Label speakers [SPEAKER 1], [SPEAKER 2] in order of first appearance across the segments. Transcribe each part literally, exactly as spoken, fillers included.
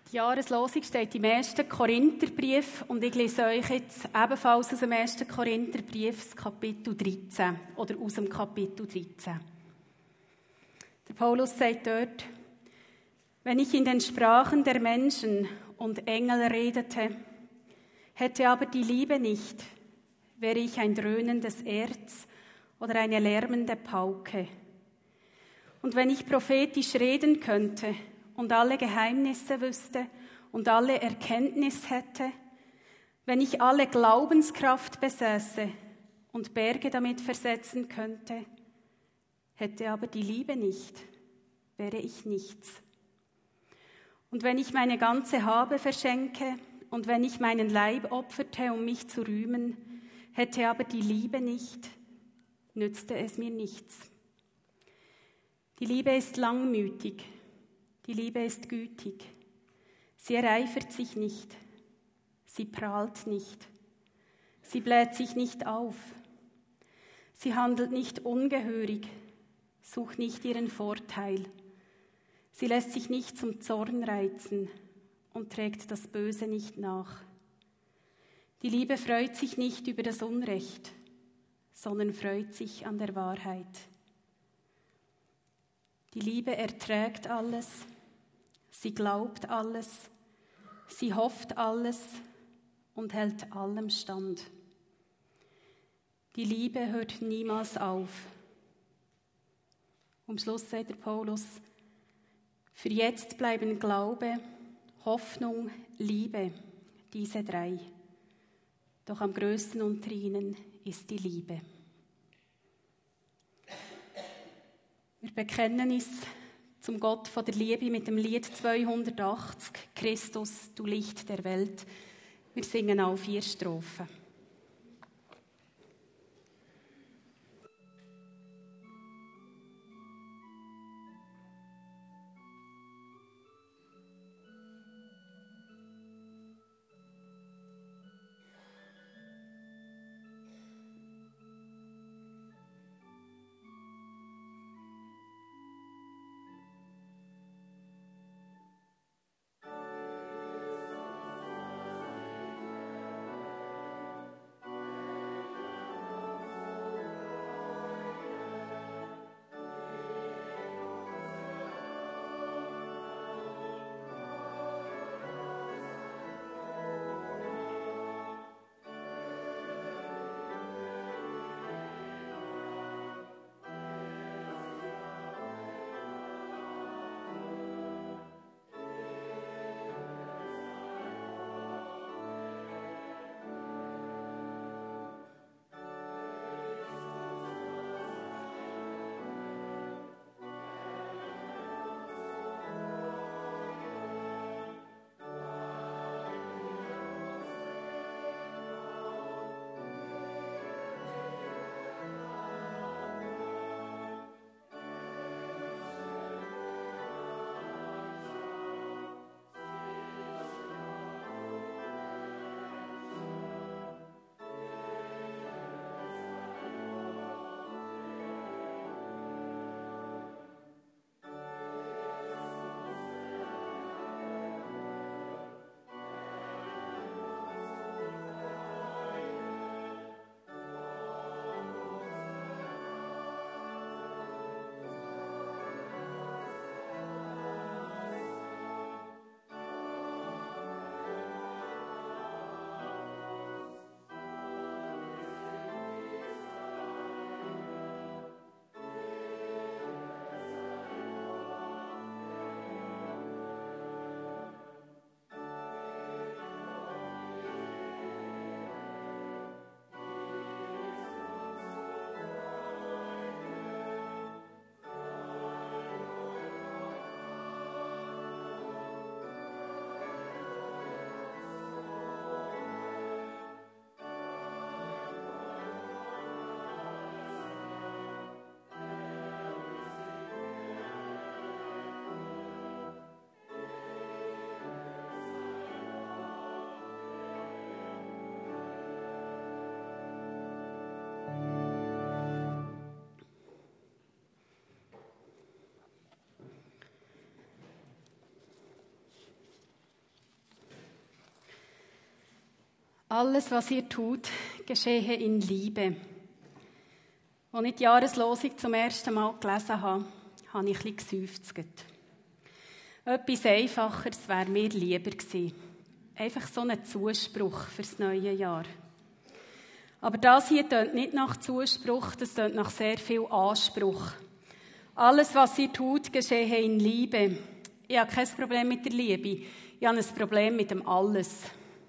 [SPEAKER 1] Die Jahreslosung steht im ersten Korintherbrief und ich lese euch jetzt ebenfalls aus dem ersten Korintherbrief das Kapitel dreizehn oder aus dem Kapitel dreizehn. Der Paulus sagt dort: Wenn ich in den Sprachen der Menschen und Engel redete, hätte aber die Liebe nicht, wäre ich ein dröhnendes Erz oder eine lärmende Pauke. Und wenn ich prophetisch reden könnte und alle Geheimnisse wüsste und alle Erkenntnis hätte, wenn ich alle Glaubenskraft besäße und Berge damit versetzen könnte, hätte aber die Liebe nicht, wäre ich nichts. Und wenn ich meine ganze Habe verschenke und wenn ich meinen Leib opferte, um mich zu rühmen, hätte aber die Liebe nicht, nützte es mir nichts. Die Liebe ist langmütig, die Liebe ist gütig, sie ereifert sich nicht, sie prahlt nicht, sie bläht sich nicht auf, sie handelt nicht ungehörig, sucht nicht ihren Vorteil, sie lässt sich nicht zum Zorn reizen und trägt das Böse nicht nach. Die Liebe freut sich nicht über das Unrecht, sondern freut sich an der Wahrheit. Die Liebe erträgt alles, sie glaubt alles, sie hofft alles und hält allem stand. Die Liebe hört niemals auf. Am Schluss sagt der Paulus: Für jetzt bleiben Glaube, Hoffnung, Liebe, diese drei. Doch am größten unter ihnen ist die Liebe. Wir bekennen uns zum Gott von der Liebe mit dem Lied zweihundertachtzig, Christus, du Licht der Welt. Wir singen auch vier Strophen. Alles, was ihr tut, geschehe in Liebe. Als ich die Jahreslosung zum ersten Mal gelesen habe, habe ich ein bisschen geseufzt. Etwas Einfacheres wäre mir lieber gewesen. Einfach so ein Zuspruch fürs neue Jahr. Aber das hier tönt nicht nach Zuspruch, das tönt nach sehr viel Anspruch. Alles, was ihr tut, geschehe in Liebe. Ich habe kein Problem mit der Liebe, ich habe ein Problem mit dem Alles.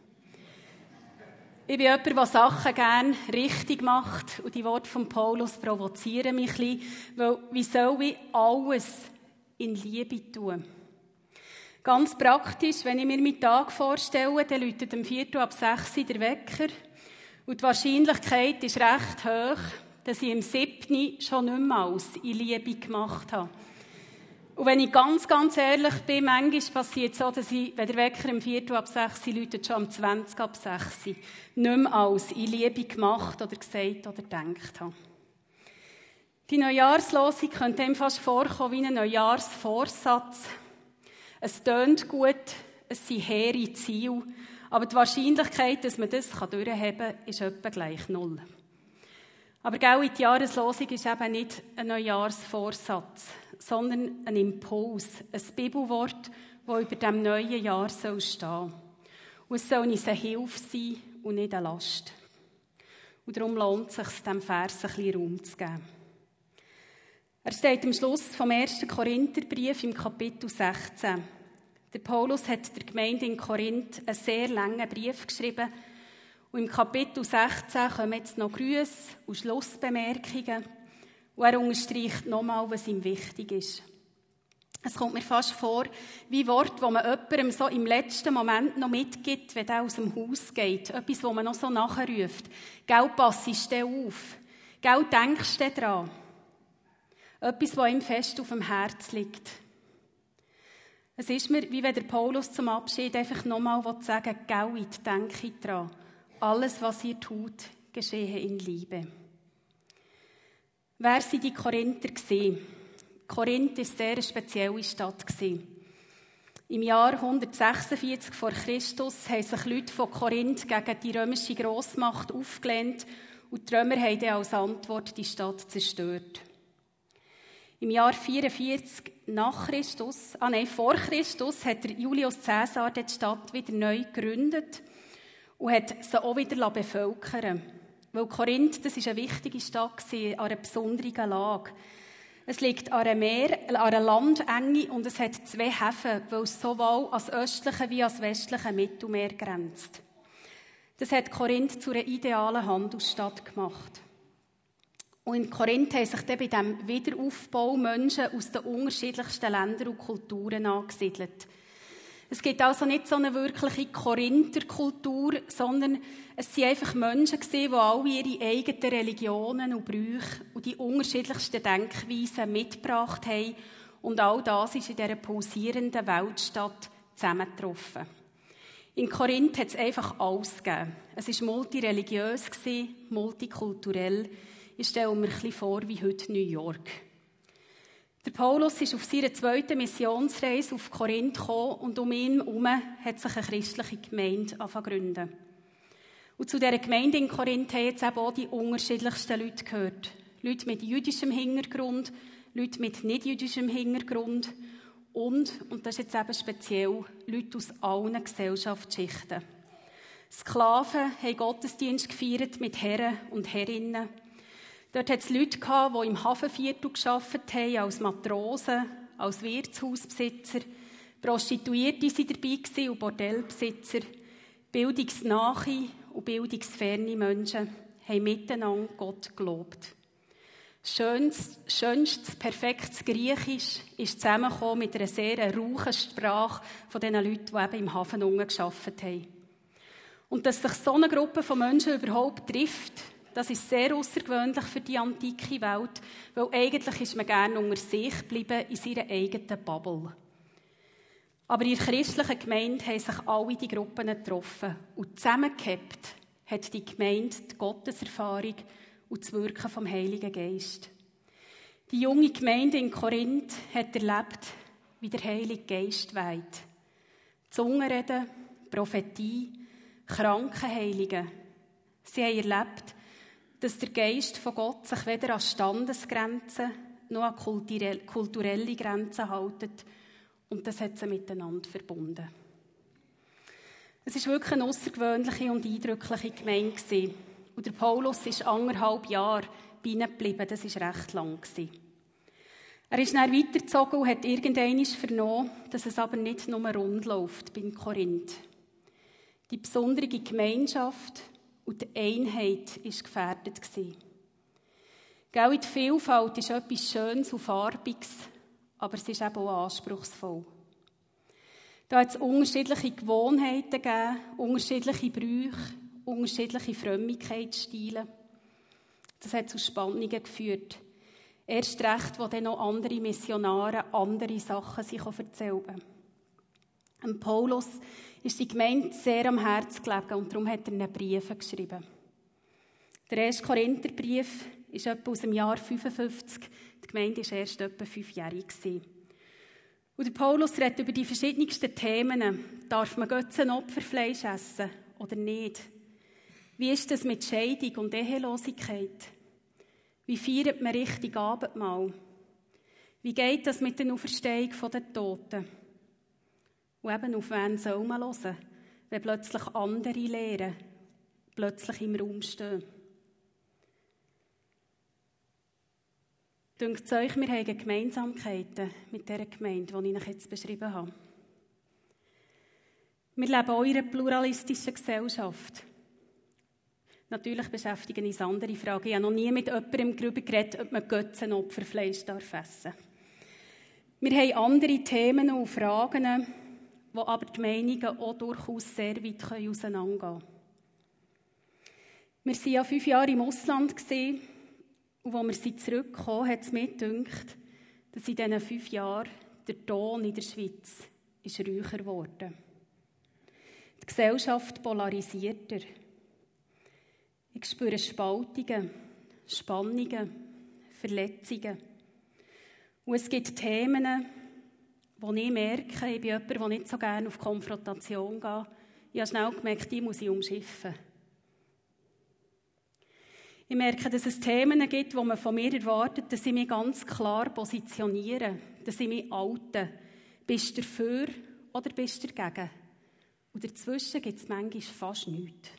[SPEAKER 1] Ich bin jemand, der Sachen gerne richtig macht und die Worte von Paulus provozieren mich ein bisschen, weil wie soll ich alles in Liebe tun? Ganz praktisch, wenn ich mir meinen Tag vorstelle, dann läutet um Viertel ab sechs Uhr der Wecker und die Wahrscheinlichkeit ist recht hoch, dass ich im siebten schon nicht mehr alles in Liebe gemacht habe. Und wenn ich ganz, ganz ehrlich bin, manchmal passiert es so, dass ich, wenn der Wecker um Viertel ab sechs Uhr läutet, schon um zwanzig ab sechs Uhr, nicht mehr alles in Liebe gemacht oder gesagt oder gedacht habe. Die Neujahrslosung könnte einem fast vorkommen wie ein Neujahrsvorsatz. Es tönt gut, es sind hehre Ziele, aber die Wahrscheinlichkeit, dass man das durchheben kann, ist etwa gleich null. Aber gell, die Jahreslosung ist eben nicht ein Neujahrsvorsatz, sondern ein Impuls, ein Bibelwort, das über dem neuen Jahr stehen soll. Und es soll uns eine Hilfe sein und nicht eine Last. Und darum lohnt es sich, diesem Vers ein bisschen Raum zu geben. Er steht am Schluss vom ersten Korintherbrief im Kapitel sechzehn. Der Paulus hat der Gemeinde in Korinth einen sehr langen Brief geschrieben. Und im Kapitel sechzehn kommen jetzt noch Grüße und Schlussbemerkungen. Und er unterstreicht nochmal, was ihm wichtig ist. Es kommt mir fast vor, wie Worte, die man jemandem so im letzten Moment noch mitgibt, wenn er aus dem Haus geht. Etwas, das man noch so nachruft. Gell, passest du auf? Gell, denkst du daran? Etwas, das ihm fest auf dem Herz liegt. Es ist mir, wie wenn der Paulus zum Abschied einfach nochmal sagen will, gell, ich denke daran. Alles, was ihr tut, geschehe in Liebe. Wer waren die Korinther? Korinth war sehr eine spezielle Stadt. Im Jahr hundertsechsundvierzig vor Christus haben sich Leute von Korinth gegen die römische Grossmacht aufgelehnt und die Römer haben dann als Antwort die Stadt zerstört. Im Jahr vierundvierzig nach Christus, ah nein, vor Christus, hat der Julius Caesar die Stadt wieder neu gegründet und hat sie auch wieder bevölkern lassen. Weil Korinth, das war eine wichtige Stadt, an einer besonderen Lage. Es liegt an einem Meer, an einer Landenge und es hat zwei Häfen, weil es sowohl ans östliche wie ans westliche Mittelmeer grenzt. Das hat Korinth zu einer idealen Handelsstadt gemacht. Und in Korinth haben sich dann bei diesem Wiederaufbau Menschen aus den unterschiedlichsten Ländern und Kulturen angesiedelt. Es gibt also nicht so eine wirkliche Korintherkultur, sondern es waren einfach Menschen, die alle ihre eigenen Religionen und Brüche und die unterschiedlichsten Denkweisen mitgebracht haben. Und all das ist in dieser pulsierenden Weltstadt zusammengetroffen. In Korinth hat es einfach alles gegeben. Es war multireligiös, multikulturell. Ich stelle mir ein bisschen vor wie heute New York. Der Paulus ist auf seiner zweiten Missionsreise auf Korinth gekommen und um ihn herum hat sich eine christliche Gemeinde angefangen zu gründen. Und zu dieser Gemeinde in Korinth haben jetzt eben auch die unterschiedlichsten Leute gehört. Leute mit jüdischem Hintergrund, Leute mit nicht-jüdischem Hintergrund und, und das ist jetzt eben speziell, Leute aus allen Gesellschaftsschichten. Sklaven haben Gottesdienst gefeiert mit Herren und Herrinnen. Dort hat es Leute gehabt, die im Hafenviertel gearbeitet haben, als Matrosen, als Wirtshausbesitzer. Prostituierte waren dabei und Bordellbesitzer. Bildungsnahe und bildungsferne Menschen haben miteinander Gott gelobt. Schönstes, schönstes, perfektes Griechisch ist zusammengekommen mit einer sehr rauchen Sprache von den Leuten, die eben im Hafen unten gearbeitet haben. Und dass sich so eine Gruppe von Menschen überhaupt trifft, das ist sehr außergewöhnlich für die antike Welt, weil eigentlich ist man gerne unter sich geblieben in seiner eigenen Bubble. Aber in der christlichen Gemeinde haben sich alle die Gruppen getroffen und zusammengehabt hat die Gemeinde die Gotteserfahrung und das Wirken vom Heiligen Geist. Die junge Gemeinde in Korinth hat erlebt, wie der Heilige Geist weht. Zungenreden, Prophetie, Krankenheiligen. Sie haben erlebt, dass der Geist von Gott sich weder an Standesgrenzen noch an kulturelle Grenzen hält. Und das hat sie miteinander verbunden. Es war wirklich eine außergewöhnliche und eindrückliche Gemeinde. Und der Paulus ist anderthalb Jahre bei ihnen geblieben. Das war recht lang. Er ist dann weitergezogen und hat irgendwann vernommen, dass es aber nicht nur rund läuft beim Korinth. Die besondere Gemeinschaft und die Einheit war gefährdet. Gell, die Vielfalt ist etwas Schönes und Farbiges, aber es ist eben auch anspruchsvoll. Da hat es unterschiedliche Gewohnheiten gegeben, unterschiedliche Brüche, unterschiedliche Frömmigkeitsstile. Das hat zu Spannungen geführt. Erst recht, wo dann noch andere Missionare andere Sachen sich erzählen. Dem Paulus ist die Gemeinde sehr am Herzen gelegen und darum hat er ihnen Briefe geschrieben. Der erste Korintherbrief ist etwa aus dem Jahr fünfundfünfzig. Die Gemeinde war erst etwa fünfjährig. Und der Paulus redet über die verschiedensten Themen. Darf man Götzenopferfleisch essen oder nicht? Wie ist das mit Scheidung und Ehelosigkeit? Wie feiert man richtig Abendmahl? Wie geht das mit der Auferstehung der Toten? Und eben, auf wen soll man hören, wenn plötzlich andere Lehren plötzlich im Raum stehen? Denkt es euch, wir haben Gemeinsamkeiten mit dieser Gemeinde, die ich euch jetzt beschrieben habe? Wir leben auch in einer pluralistischen Gesellschaft. Natürlich beschäftigen uns andere Fragen. Ich habe noch nie mit jemandem darüber geredet, ob man Götzenopferfleisch essen darf. Wir haben andere Themen und Fragen, wo aber die Meinungen auch durchaus sehr weit auseinandergehen können. Wir waren ja fünf Jahre im Ausland und als wir zurückkamen, hat es mir gedacht, dass in diesen fünf Jahren der Ton in der Schweiz ist ruhiger geworden. Die Gesellschaft polarisierter. Ich spüre Spaltungen, Spannungen, Verletzungen. Und es gibt Themen, wo ich merke, ich bin jemand, der nicht so gerne auf Konfrontation geht. Ich habe schnell gemerkt, die muss ich umschiffen. Ich merke, dass es Themen gibt, wo man von mir erwartet, dass ich mich ganz klar positioniere, dass ich mich oute. Bist du dafür oder bist du dagegen? Und dazwischen gibt es manchmal fast nichts.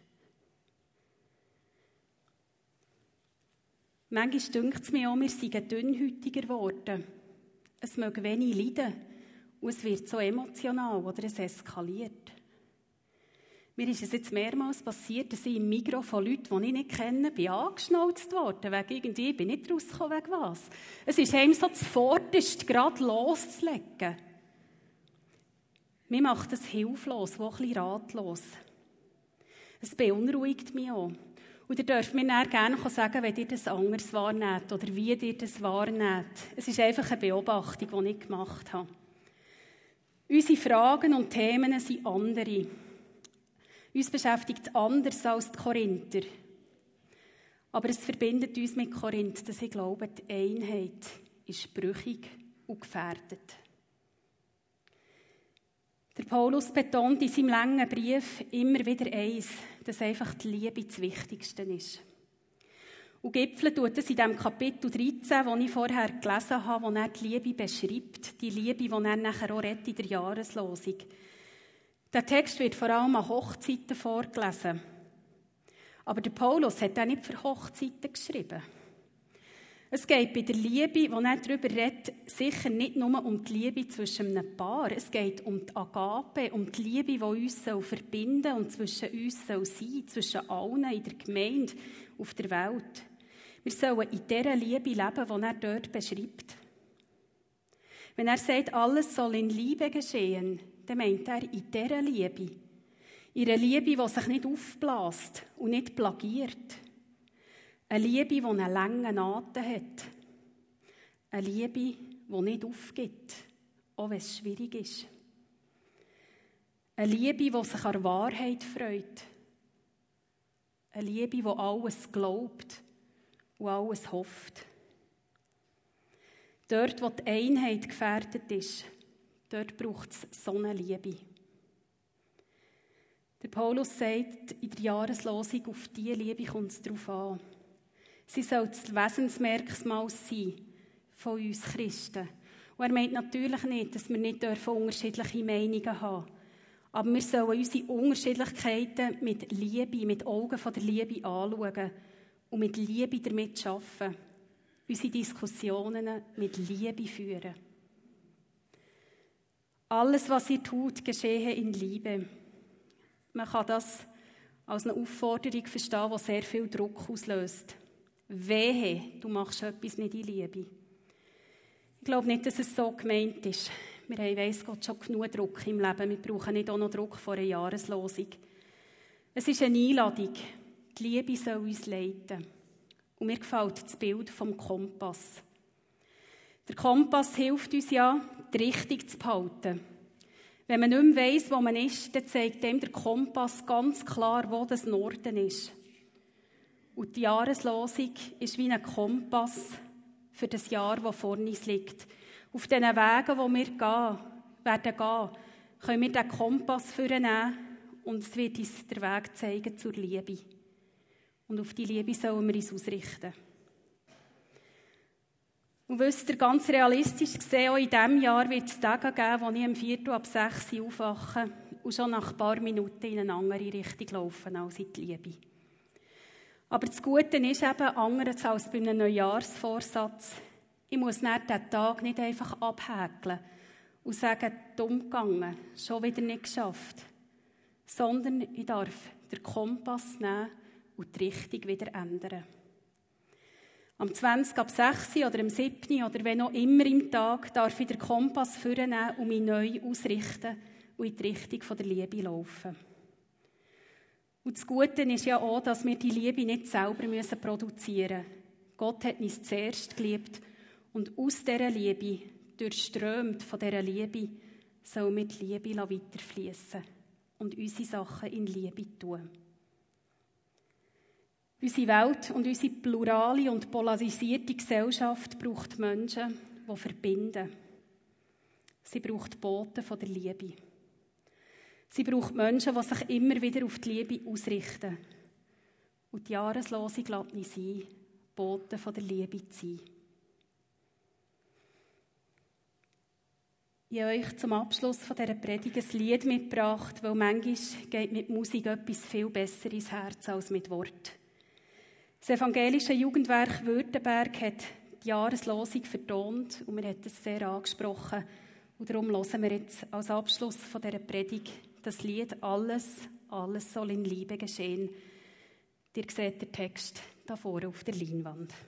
[SPEAKER 1] Manchmal dünkt es mir auch, wir seien dünnhäutiger geworden. Es möge wenig leiden und es wird so emotional oder es eskaliert. Mir ist es jetzt mehrmals passiert, dass ich im Migros von Leuten, die ich nicht kenne, bin angeschnauzt worden. Wegen irgendwie, ich bin nicht rausgekommen, wegen was. Es ist einem so zuvorderst, gerade loszulegen. Mir macht das hilflos, auch ein bisschen ratlos. Es beunruhigt mich auch. Und ihr dürft mir dann gerne sagen, wenn ihr das anders wahrnehmt oder wie ihr das wahrnehmt. Es ist einfach eine Beobachtung, die ich gemacht habe. Unsere Fragen und Themen sind andere. Uns beschäftigt anders als die Korinther. Aber es verbindet uns mit Korinth, dass ich glaube, die Einheit ist brüchig und gefährdet. Der Paulus betont in seinem langen Brief immer wieder eins, dass einfach die Liebe das Wichtigste ist. Und gipfelt tut es in diesem Kapitel dreizehn, das ich vorher gelesen habe, wo er die Liebe beschreibt, die Liebe, die er nachher auch rettet in der Jahreslosung. Der Text wird vor allem an Hochzeiten vorgelesen. Aber der Paulus hat auch nicht für Hochzeiten geschrieben. Es geht bei der Liebe, wo er darüber redet, sicher nicht nur um die Liebe zwischen einem Paar. Es geht um die Agape, um die Liebe, die uns verbinden und zwischen uns sein soll, zwischen allen in der Gemeinde, auf der Welt. Wir sollen in dieser Liebe leben, die er dort beschreibt. Wenn er sagt, alles soll in Liebe geschehen, dann meint er in dieser Liebe. In einer Liebe, die sich nicht aufbläst und nicht plagiert. Eine Liebe, die einen langen Atem hat. Eine Liebe, die nicht aufgibt, auch wenn es schwierig ist. Eine Liebe, die sich an der Wahrheit freut. Eine Liebe, die alles glaubt und alles hofft. Dort, wo die Einheit gefährdet ist, dort braucht es so eine Liebe. Der Paulus sagt in der Jahreslosung, auf diese Liebe kommt es darauf an. Sie soll das Wesensmerkmal sein von uns Christen. Und er meint natürlich nicht, dass wir nicht unterschiedliche Meinungen haben dürfen. Aber wir sollen unsere Unterschiedlichkeiten mit Liebe, mit Augen von der Liebe anschauen und mit Liebe damit arbeiten. Unsere Diskussionen mit Liebe führen. Alles, was ihr tut, geschehe in Liebe. Man kann das als eine Aufforderung verstehen, die sehr viel Druck auslöst. Wehe, du machst etwas nicht in Liebe. Ich glaube nicht, dass es so gemeint ist. Wir haben, weiss Gott, schon genug Druck im Leben. Wir brauchen nicht auch noch Druck vor einer Jahreslosung. Es ist eine Einladung. Die Liebe soll uns leiten. Und mir gefällt das Bild vom Kompass. Der Kompass hilft uns ja, die Richtung zu behalten. Wenn man nicht mehr weiss, wo man ist, dann zeigt dem der Kompass ganz klar, wo das Norden ist. Und die Jahreslosung ist wie ein Kompass für das Jahr, das vor uns liegt. Auf diesen Wegen, die wir gehen, werden gehen, können wir den Kompass vornehmen und es wird uns der Weg zeigen zur Liebe. Und auf die Liebe sollen wir uns ausrichten. Und wisst ihr, ganz realistisch gesehen, auch in diesem Jahr wird es Tage geben, wo ich am Viertel ab sechs Uhr aufwache und schon nach ein paar Minuten in eine andere Richtung laufen als in die Liebe. Aber das Gute ist eben anderes als bei einem Neujahrsvorsatz. Ich muss nach diesem Tag nicht einfach abhäkeln und sagen, dumm gegangen, schon wieder nicht geschafft. Sondern ich darf den Kompass nehmen und die Richtung wieder ändern. Am zwanzig ab sechs oder am sieben oder wenn auch immer im Tag darf ich den Kompass vornehmen und mich neu ausrichten und in die Richtung der Liebe laufen. Und das Gute ist ja auch, dass wir die Liebe nicht selber produzieren müssen. Gott hat uns zuerst geliebt und aus dieser Liebe, durchströmt von dieser Liebe, sollen wir die Liebe weiterfließen und unsere Sachen in Liebe tun. Unsere Welt und unsere plurale und polarisierte Gesellschaft braucht Menschen, die verbinden. Sie braucht Boten von der Liebe. Sie braucht Menschen, die sich immer wieder auf die Liebe ausrichten. Und die Jahreslosung lässt mich sein, Boten von der Liebe zu sein. Ich habe euch zum Abschluss von dieser Predigt ein Lied mitgebracht, weil manchmal geht mit Musik etwas viel besser ins Herz als mit Worten. Das evangelische Jugendwerk Württemberg hat die Jahreslosung vertont und wir haben es sehr angesprochen. Und darum hören wir jetzt als Abschluss von dieser Predigt das Lied «Alles, alles soll in Liebe geschehen». Ihr seht den Text da vorne auf der Leinwand.